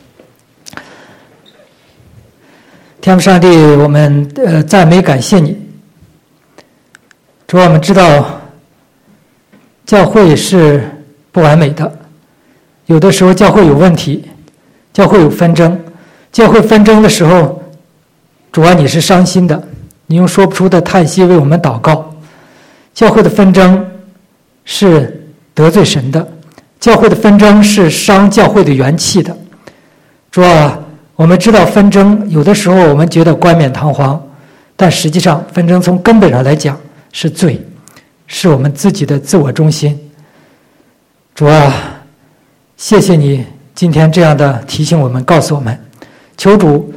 天父上帝，我们呃赞美感谢你，主，我们知道教会是不完美的，有的时候教会有问题，教会有纷争，教会纷争的时候，主啊，你是伤心的，你用说不出的叹息为我们祷告。教会的纷争是得罪神的，教会的纷争是伤教会的元气的。主啊，我们知道纷争有的时候我们觉得冠冕堂皇，但实际上纷争从根本上来讲是罪，是我们自己的自我中心。主啊，谢谢你今天这样的提醒我们，告诉我们，求主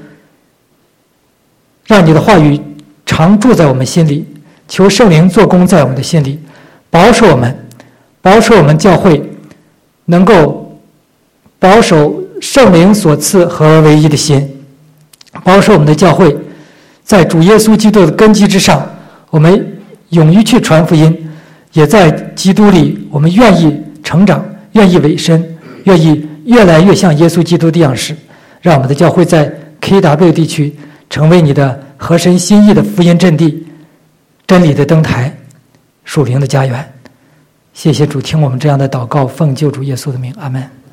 让你的话语常住在我们心里，求圣灵做工在我们的心里，保守我们，保守我们教会能够保守圣灵所赐合而为一的心，保守我们的教会在主耶稣基督的根基之上，我们勇于去传福音，也在基督里我们愿意成长，愿意委身，愿意越来越像耶稣基督的样式，让我们的教会在 K W 地区成为你的合神心意的福音阵地，真理的灯台，属灵的家园。谢谢主，听我们这样的祷告，奉救主耶稣的名，阿们。